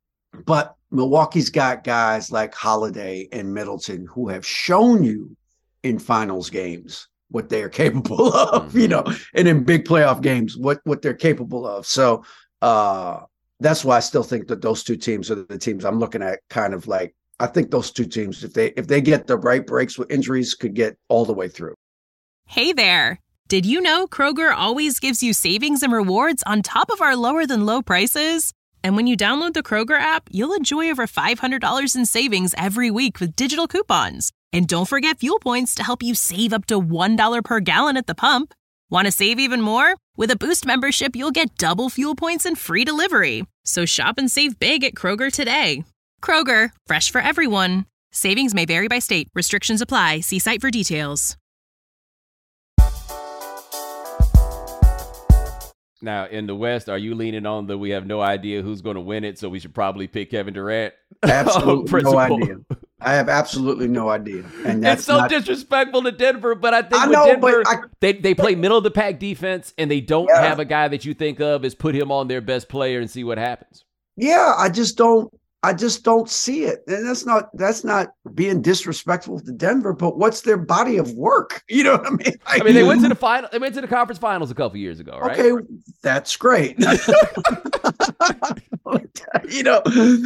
but Milwaukee's got guys like Holiday and Middleton who have shown you in finals games what they are capable of, Mm-hmm. you know, and in big playoff games, what, what they're capable of. So uh, that's why I still think that those two teams are the teams I'm looking at, kind of like, I think those two teams, if they, if they get the right breaks with injuries, could get all the way through. Hey there. Did you know Kroger always gives you savings and rewards on top of our lower than low prices? And when you download the Kroger app, you'll enjoy over five hundred dollars in savings every week with digital coupons. And don't forget fuel points to help you save up to one dollar per gallon at the pump. Want to save even more? With a Boost membership, you'll get double fuel points and free delivery. So shop and save big at Kroger today. Kroger, fresh for everyone. Savings may vary by state. Restrictions apply. See site for details. Now, in the West, are you leaning on the we have no idea who's going to win it, so we should probably pick Kevin Durant? Absolutely no idea. I have absolutely no idea. And that's it's so not... disrespectful to Denver, but I think I with know, Denver, but I... they, they play middle-of-the-pack defense, and they don't yeah. have a guy that you think of as put him on their best player and see what happens. Yeah, I just don't. I just don't see it. And that's not that's not being disrespectful to Denver, but what's their body of work? You know what I mean? Like, I mean, they went to the final, they went to the conference finals a couple years ago, right? Okay, that's great. you know,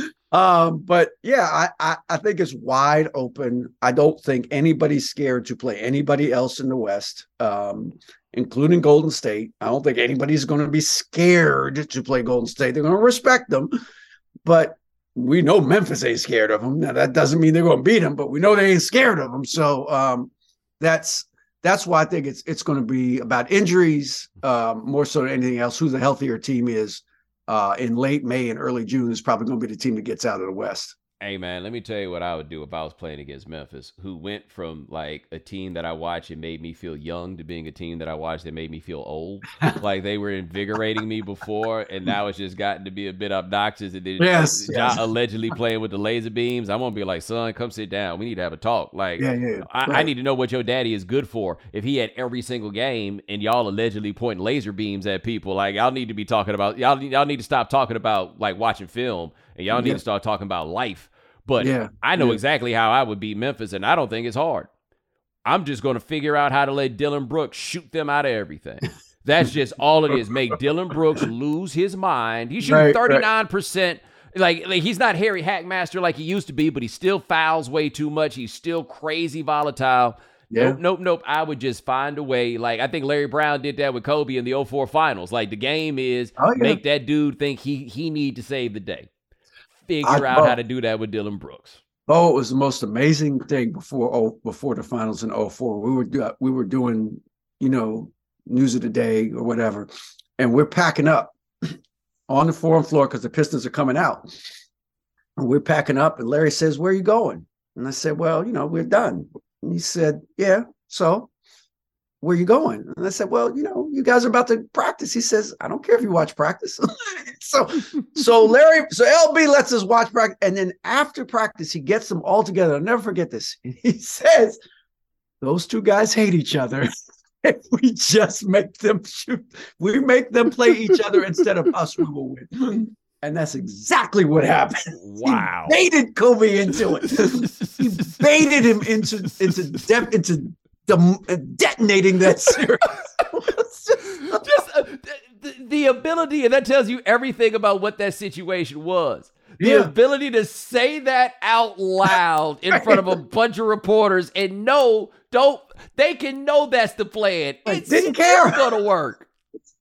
um, but yeah, I, I I think it's wide open. I don't think anybody's scared to play anybody else in the West, um, including Golden State. I don't think anybody's going to be scared to play Golden State. They're going to respect them, but we know Memphis ain't scared of them. Now, that doesn't mean they're going to beat them, but we know they ain't scared of them. So um, that's that's why I think it's it's going to be about injuries um, more so than anything else. Who the healthier team is uh, in late May and early June is probably going to be the team that gets out of the West. Hey, man, let me tell you what I would do if I was playing against Memphis, who went from like a team that I watched and made me feel young to being a team that I watched that made me feel old. Like they were invigorating me before, and now it's just gotten to be a bit obnoxious. And then yes, Ja yes. allegedly playing with the laser beams. I'm going to be like, son, come sit down. We need to have a talk. Like, yeah, yeah, I, right. I need to know what your daddy is good for. If he had every single game and y'all allegedly pointing laser beams at people, like y'all need to be talking about, y'all, y'all need to stop talking about like watching film, and y'all need yeah. to start talking about life. But yeah, I know yeah. exactly how I would beat Memphis, and I don't think it's hard. I'm just going to figure out how to let Dylan Brooks shoot them out of everything. That's just all it is. Make Dylan Brooks lose his mind. He's shooting right, thirty-nine percent. Right. Like, like he's not Harry Hackmaster like he used to be, but he still fouls way too much. He's still crazy volatile. Yeah. Nope, nope, nope. I would just find a way. Like, I think Larry Brown did that with Kobe in the oh four finals. Like, the game is oh, yeah. make that dude think he he need to save the day. Figure I, out oh, how to do that with Dylan Brooks. Oh, it was the most amazing thing before oh before the finals in oh four. We were do, we were doing, you know, news of the day or whatever, and we're packing up on the forum floor because the Pistons are coming out. And we're packing up, and Larry says, "Where are you going?" And I said, "Well, you know, we're done." And he said, "Yeah, so where are you going?" And I said, "Well, you know, you guys are about to practice." He says, "I don't care if you watch practice." so, so Larry, so L B lets us watch practice. And then after practice, he gets them all together. I'll never forget this. He says, "Those two guys hate each other. If we just make them shoot, we make them play each other instead of us, we will win." And that's exactly what happened. Wow. He baited Kobe into it. He baited him into, into, de- into, De- detonating that series. just just uh, the, the ability, and that tells you everything about what that situation was. The Yeah. ability to say that out loud in front of a bunch of reporters and know, don't they can know that's the plan. I It's didn't care. gonna work.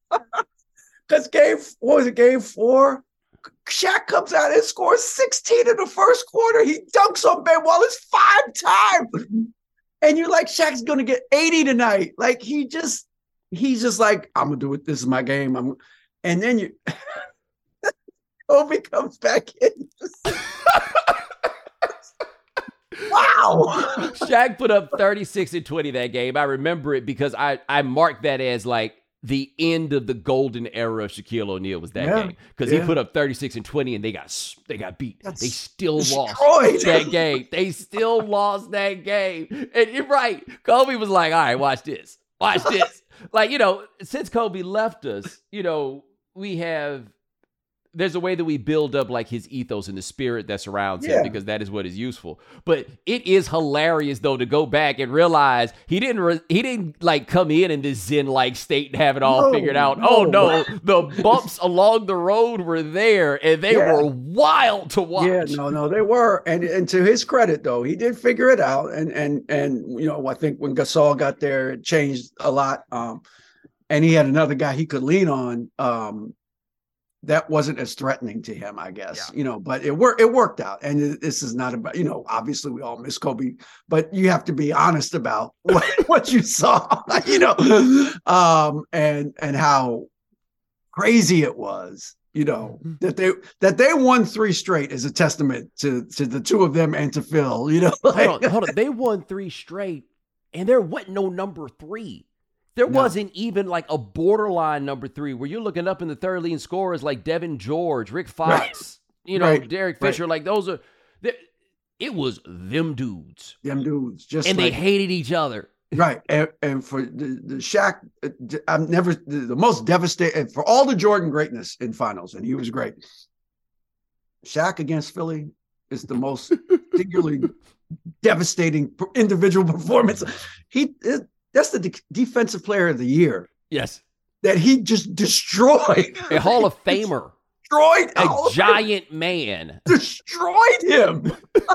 Because game, what was it, game four? Shaq comes out and scores sixteen in the first quarter. He dunks on Ben Wallace five times. And you're like, Shaq's going to get eighty tonight. Like, he just, he's just like, I'm going to do it. This is my game. I'm, and then you, Kobe comes back in. Wow. Shaq put up thirty-six and twenty that game. I remember it because I, I marked that as like the end of the golden era of Shaquille O'Neal was that Yeah, game. Because yeah. he put up thirty-six and twenty and they got they got beat. That's they still destroyed. lost that game. They still lost that game. And you're right. Kobe was like, all right, watch this. Watch this. Like, you know, since Kobe left us, you know, we have there's a way that we build up like his ethos and the spirit that surrounds him Yeah. because that is what is useful. But it is hilarious though to go back and realize he didn't re- he didn't like come in in this zen like state and have it all No, figured out. no. Oh no, the bumps along the road were there and they Yeah. were wild to watch. Yeah, no, no, they were. And and to his credit, though, he did figure it out. And and and you know, I think when Gasol got there, it changed a lot. Um, and he had another guy he could lean on. Um, that wasn't as threatening to him, I guess, yeah. you know, but it worked, it worked out. And this is not about, you know, obviously we all miss Kobe, but you have to be honest about what, what you saw, you know, um, and, and how crazy it was, you know, that they, that they won three straight is a testament to, to the two of them and to Phil, you know. Like, hold on, hold on. They won three straight and there wasn't no number three. There no. wasn't even like a borderline number three where you're looking up in the third leading scorers like Devin George, Rick Fox, right. you know, right. Derek Fisher. Right. Like those are, it was them dudes. Them dudes. Just and like, they hated each other. Right. And, and for the, the Shaq, I'm never, the, the most devastating, for all the Jordan greatness in finals, and he was great. Shaq against Philly is the most singularly devastating individual performance. He it, That's the de- defensive player of the year. Yes. That he just destroyed. A Hall of Famer. Destroyed. A giant man. Destroyed him.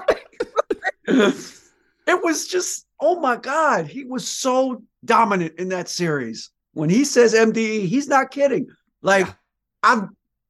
It was just, oh my God. He was so dominant in that series. When he says M D E, he's not kidding. Like, yeah. I've,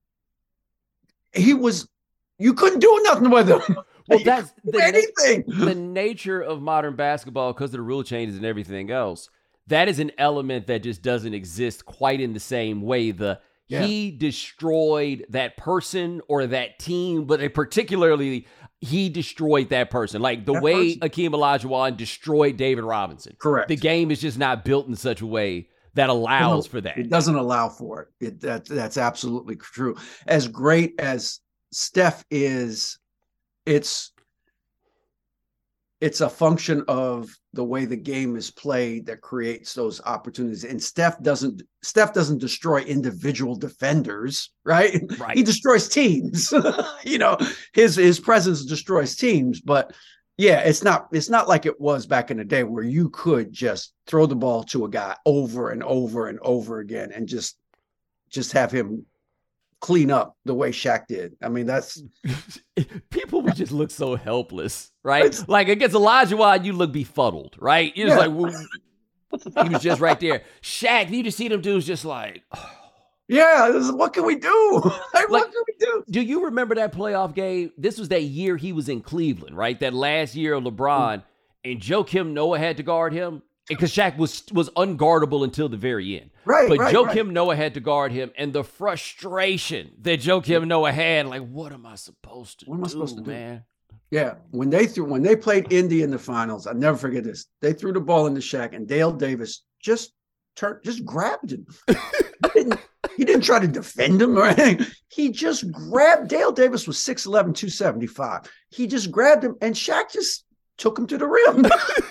he was, you couldn't do nothing with him. Well, that's the, anything. Na- the nature of modern basketball because of the rule changes and everything else. That is an element that just doesn't exist quite in the same way. The yeah. he destroyed that person or that team, but particularly he destroyed that person. Like the that way person. Akeem Olajuwon destroyed David Robinson. Correct. The game is just not built in such a way that allows no, for that. It doesn't allow for it. it that, that's absolutely true. As great as Steph is, It's it's a function of the way the game is played that creates those opportunities. And Steph doesn't Steph doesn't destroy individual defenders, right? Right. He destroys teams. You know, his his presence destroys teams. But yeah, it's not it's not like it was back in the day where you could just throw the ball to a guy over and over and over again and just just have him clean up the way Shaq did. I mean, that's people would just look so helpless, right? It's, like against Olajuwon, you look befuddled, right? You're yeah. just like, he was just right there. Shaq, you just see them dudes just like, oh. yeah, this is, what can we do? Like, like, what can we do? Do you remember that playoff game? This was that year he was in Cleveland, right? That last year of LeBron, mm. and Joakim Noah had to guard him. Because Shaq was was unguardable until the very end. Right, but right, Joakim right. Noah had to guard him, and the frustration that Joakim Noah had, like, what am I supposed to what am I do, supposed to man? Do? Yeah, when they threw when they played Indy in the finals, I'll never forget this. They threw the ball into Shaq, and Dale Davis just turned, just grabbed him. he, didn't, he didn't try to defend him or anything. He just grabbed. Dale Davis was six eleven, two seventy-five. He just grabbed him, and Shaq just took him to the rim.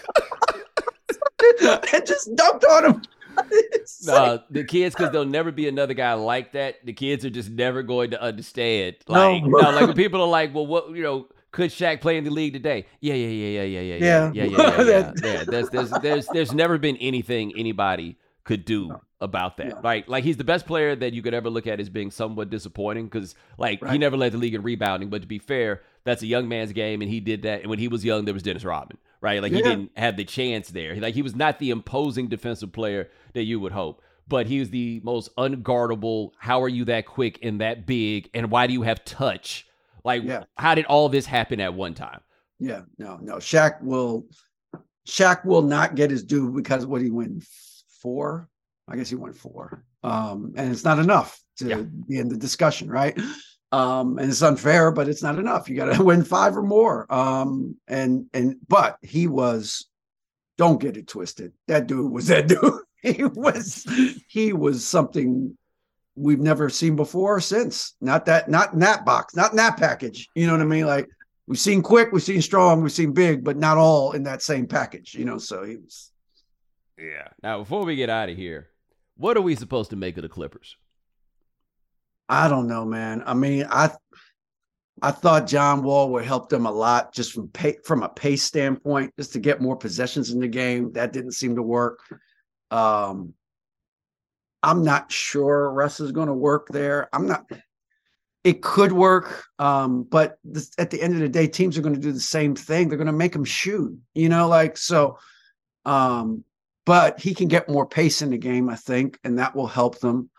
And just dunked on him. Uh, the kids, because there'll never be another guy like that. The kids are just never going to understand. Like, no, no like when people are like, "Well, what you know? Could Shaq play in the league today?" Yeah, yeah, yeah, yeah, yeah, yeah, yeah, yeah, yeah, yeah. yeah. yeah. There's, there's, there's, there's never been anything anybody could do no. about that. No. Like, like he's the best player that you could ever look at as being somewhat disappointing because, like, right. he never led the league in rebounding. But to be fair, that's a young man's game, and he did that. And when he was young, there was Dennis Rodman. Right, like yeah. he didn't have the chance there. Like he was not the imposing defensive player that you would hope, but he was the most unguardable. How are you that quick and that big, and why do you have touch? Like, yeah. how did all this happen at one time? Yeah, no, no. Shaq will, Shaq will not get his due because what he win four? I guess he won four, um, and it's not enough to yeah. be in the discussion, right? Um, and it's unfair, but it's not enough. You got to win five or more. Um, and, and, but he was, don't get it twisted. That dude was that dude. He was, he was something we've never seen before or since. Not that, not in that box, not in that package. You know what I mean? Like we've seen quick, we've seen strong, we've seen big, but not all in that same package, you know? So he was. Yeah. Now, before we get out of here, what are we supposed to make of the Clippers? I don't know, man. I mean, I I thought John Wall would help them a lot just from pay, from a pace standpoint, just to get more possessions in the game. That didn't seem to work. Um, I'm not sure Russ is going to work there. I'm not. It could work, um, but this, at the end of the day, teams are going to do the same thing. They're going to make him shoot, you know, like so. Um, but he can get more pace in the game, I think, and that will help them.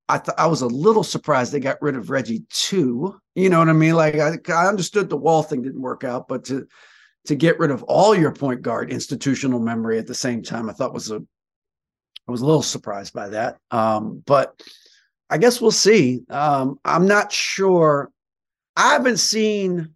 I th- I was a little surprised they got rid of Reggie too. You know what I mean? Like I, I understood the Wall thing didn't work out, but to to get rid of all your point guard institutional memory at the same time, I thought was a I was a little surprised by that. Um, but I guess we'll see. Um, I'm not sure. I haven't seen.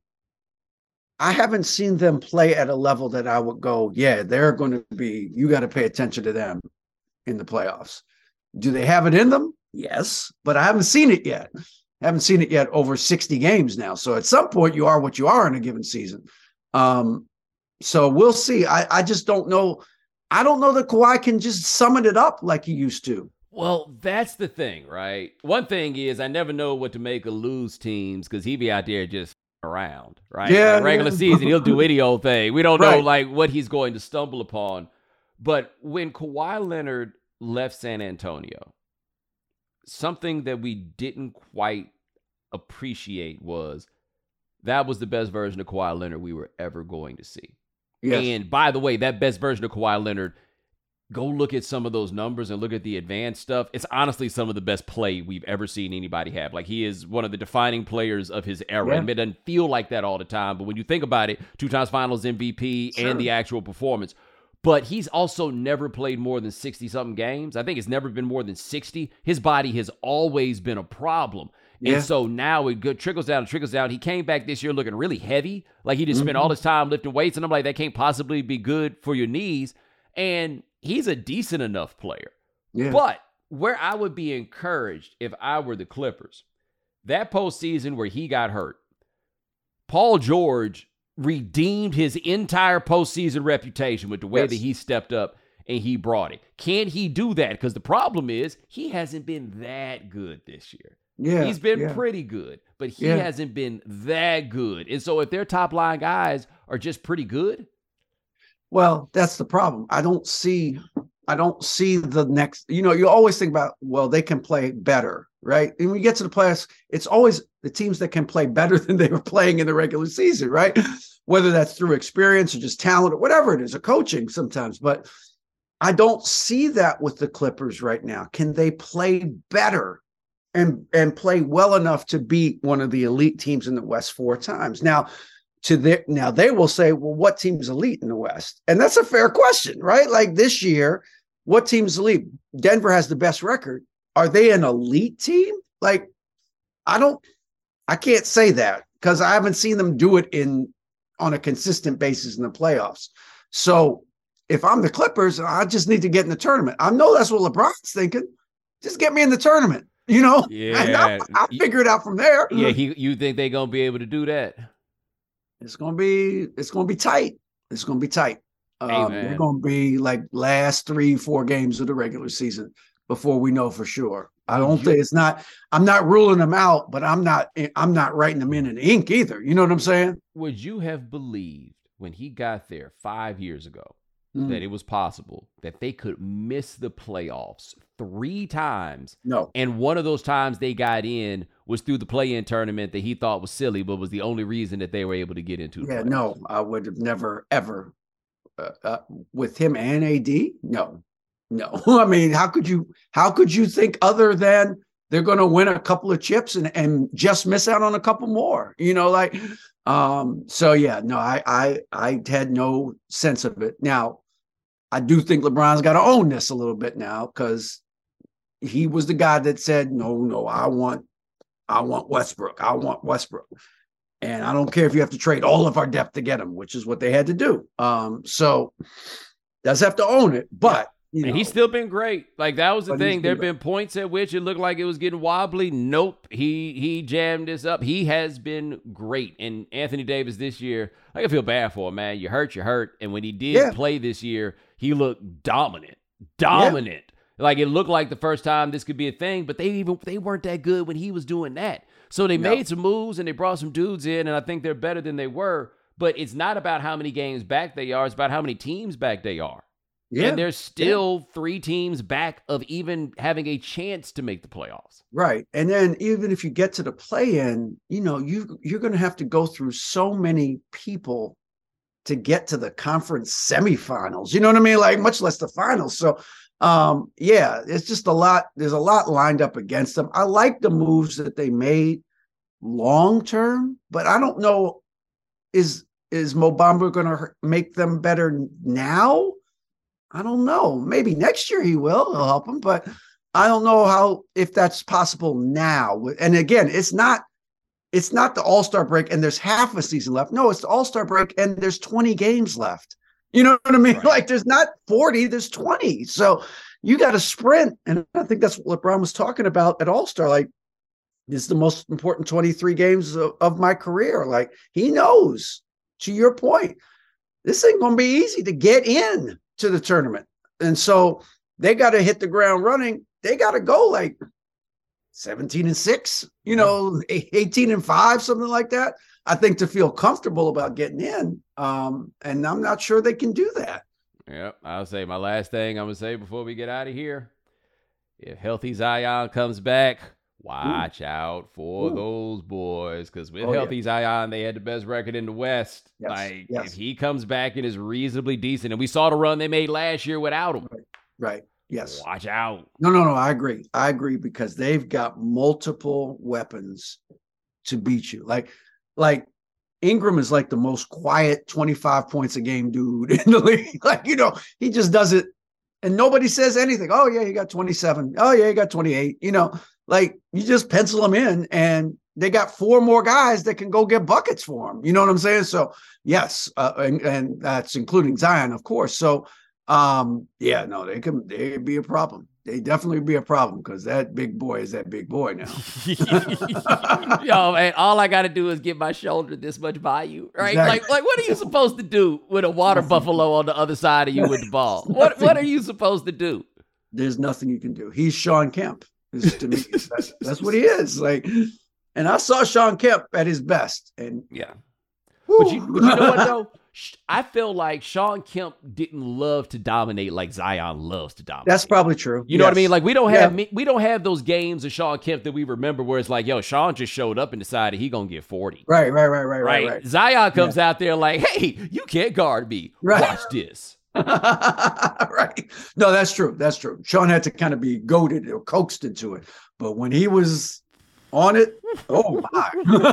I haven't seen them play at a level that I would go, yeah, they're going to be. You got to pay attention to them in the playoffs. Do they have it in them? Yes, but I haven't seen it yet. I haven't seen it yet over sixty games now. So at some point, you are what you are in a given season. Um, so we'll see. I, I just don't know. I don't know that Kawhi can just summon it up like he used to. Well, that's the thing, right? One thing is I never know what to make of Lou's teams because he be out there just around, right? Yeah, like regular yeah. season, he'll do any old thing. We don't know Right. like what he's going to stumble upon. But when Kawhi Leonard left San Antonio, something that we didn't quite appreciate was that was the best version of Kawhi Leonard we were ever going to see. Yes. And by the way, that best version of Kawhi Leonard, go look at some of those numbers and look at the advanced stuff. It's honestly some of the best play we've ever seen anybody have. Like, he is one of the defining players of his era. Yeah. And it doesn't feel like that all the time. But when you think about it, two times finals M V P Sure. and the actual performance. But he's also never played more than sixty-something games. I think it's never been more than sixty. His body has always been a problem. Yeah. And so now it go- trickles down and trickles down. He came back this year looking really heavy. Like, he just spent Mhm. all his time lifting weights. And I'm like, that can't possibly be good for your knees. And he's a decent enough player. Yeah. But where I would be encouraged if I were the Clippers, that postseason where he got hurt, Paul George redeemed his entire postseason reputation with the way Yes. that he stepped up and he brought it. Can he do that? Because the problem is he hasn't been that good this year. Yeah. He's been yeah. pretty good, but he Yeah. hasn't been that good. And so if their top line guys are just pretty good, Well, that's the problem. I don't see, I don't see the next, you know, you always think about, well, they can play better, right? And when you get to the playoffs, it's always the teams that can play better than they were playing in the regular season, right? Whether that's through experience or just talent or whatever it is, or coaching sometimes. But I don't see that with the Clippers right now. Can they play better and, and play well enough to beat one of the elite teams in the West four times? Now, to their now they will say, well, what team's elite in the West? And that's a fair question, right? Like this year, what team's elite? Denver has the best record. Are they an elite team? Like, I don't, I can't say that because I haven't seen them do it in on a consistent basis in the playoffs. So if I'm the Clippers, I just need to get in the tournament. I know that's what LeBron's thinking. Just get me in the tournament, you know? Yeah. And I'll, I'll figure it out from there. yeah, he you think they're going to be able to do that? It's gonna be it's gonna be tight. It's gonna be tight. Um, Hey, they're man. gonna be like last three, four games of the regular season before we know for sure. I don't You- think it's not. I'm not ruling them out, but I'm not. I'm not writing them in in ink either. You know what I'm saying? Would you have believed when he got there five years ago Mm. that it was possible that they could miss the playoffs three times? No. And one of those times they got in was through the play-in tournament that he thought was silly, but was the only reason that they were able to get into the Yeah. playoffs. No. I would have never ever uh, uh, with him and A D. No. No. I mean, how could you? How could you think other than they're going to win a couple of chips and and just miss out on a couple more? You know, like. Um, so yeah, no, I, I, I had no sense of it. Now, I do think LeBron's got to own this a little bit now because he was the guy that said, no, no, I want, I want Westbrook. I want Westbrook. And I don't care if you have to trade all of our depth to get him, which is what they had to do. Um, so does have to own it, but you And know, he's still been great. Like, that was the But he's thing. There have been been points at which it looked like it was getting wobbly. Nope. He he jammed this up. He has been great. And Anthony Davis this year, I can feel bad for him, man. You hurt, you hurt. And when he did Yeah. play this year, he looked dominant. Dominant. Like, it looked like the first time this could be a thing, but they even they weren't that good when he was doing that. So they No. made some moves and they brought some dudes in, and I think they're better than they were. But it's not about how many games back they are. It's about how many teams back they are. yeah, And there's still three teams back of even having a chance to make the playoffs. right. And then even if you get to the play-in, you know, you you're going to have to go through so many people to get to the conference semifinals. You know what I mean? Like much less the finals. So Um, yeah, it's just a lot. There's a lot lined up against them. I like the moves that they made long term, but I don't know, is is Mo Bamba going to make them better now? I don't know. Maybe next year he will. He'll help them, but I don't know how if that's possible now. And again, it's not it's not the All-Star break and there's half a season left. No, it's the All-Star break and there's twenty games left. You know what I mean? Right. Like there's not forty, there's twenty. So you got to sprint. And I think that's what LeBron was talking about at All-Star. Like, this is the most important twenty-three games of, of my career. Like, he knows, to your point, this ain't going to be easy to get in to the tournament. And so they got to hit the ground running. They got to go like seventeen and six, you know, eighteen and five, something like that. I think to feel comfortable about getting in. Um, and I'm not sure they can do that. Yep. I'll say my last thing I'm going to say before we get out of here. If healthy Zion comes back, watch Ooh. out for Ooh. those boys. Because with oh, healthy yeah. Zion, they had the best record in the West. Yes. Like, yes. if he comes back and is reasonably decent, and we saw the run they made last year without him. Right. right. Yes. Watch out. No, no, no. I agree. I agree because they've got multiple weapons to beat you. Like, like Ingram is like the most quiet twenty-five points a game dude in the league. Like, you know, he just does it and nobody says anything. Oh, yeah, he got twenty-seven. Oh, yeah, he got twenty-eight. You know, like you just pencil him in and they got four more guys that can go get buckets for him. You know what I'm saying? So, yes, uh, and, and that's including Zion, of course. So, Um, yeah, no, they can, they could be a problem. They definitely be a problem because that big boy is that big boy now. Yo, man, all I got to do is get my shoulder this much by you, right? Exactly. Like, like, what are you supposed to do with a water buffalo on the other side of you with the ball? What, what are you supposed to do? There's nothing you can do. He's Sean Kemp. To me, that's, that's what he is. Like, and I saw Sean Kemp at his best, and yeah. But you, but you know what though? I feel like Sean Kemp didn't love to dominate like Zion loves to dominate. That's probably true. You know yes. what I mean? Like we don't have yeah. we don't have those games of Sean Kemp that we remember where it's like, yo, Sean just showed up and decided he gonna get forty. Right, right, right, right, right. right. Zion comes yeah. out there like, hey, you can't guard me. Right. Watch this. Right. No, that's true. That's true. Sean had to kind of be goaded or coaxed into it. But when he was on it, oh my.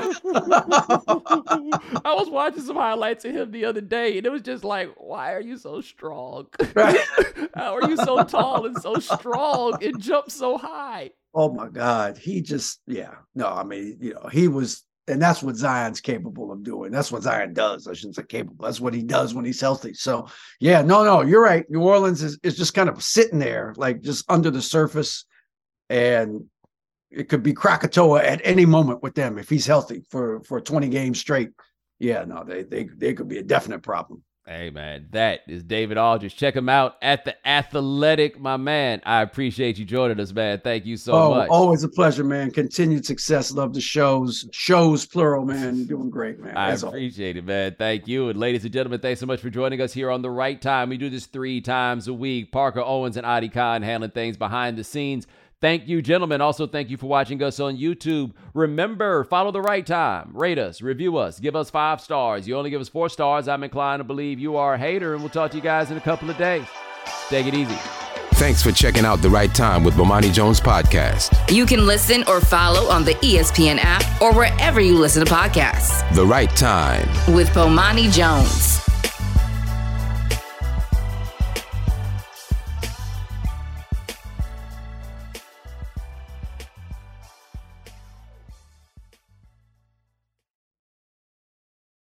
I was watching some highlights of him the other day, and it was just like, why are you so strong? Right. How are you so tall and so strong and jump so high? Oh my God. He just, yeah. No, I mean, you know, he was, and that's what Zion's capable of doing. That's what Zion does. I shouldn't say capable. That's what he does when he's healthy. So yeah, no, no, you're right. New Orleans is, is just kind of sitting there, like just under the surface, and it could be Krakatoa at any moment with them if he's healthy for, for twenty games straight. Yeah, no, they they they could be a definite problem. Hey, man, that is David Aldridge. Check him out at The Athletic, my man. I appreciate you joining us, man. Thank you so oh, much. Always a pleasure, man. Continued success. Love the shows. Shows, plural, man. You're doing great, man. I As appreciate always. it, man. Thank you. And ladies and gentlemen, thanks so much for joining us here on The Right Time. We do this three times a week. Parker Owens and Adi Khan handling things behind the scenes. Thank you, gentlemen. Also, thank you for watching us on YouTube. Remember, follow The Right Time. Rate us, review us, give us five stars. You only give us four stars, I'm inclined to believe you are a hater, and we'll talk to you guys in a couple of days. Take it easy. Thanks for checking out The Right Time with Bomani Jones Podcast. You can listen or follow on the E S P N app or wherever you listen to podcasts. The Right Time with Bomani Jones.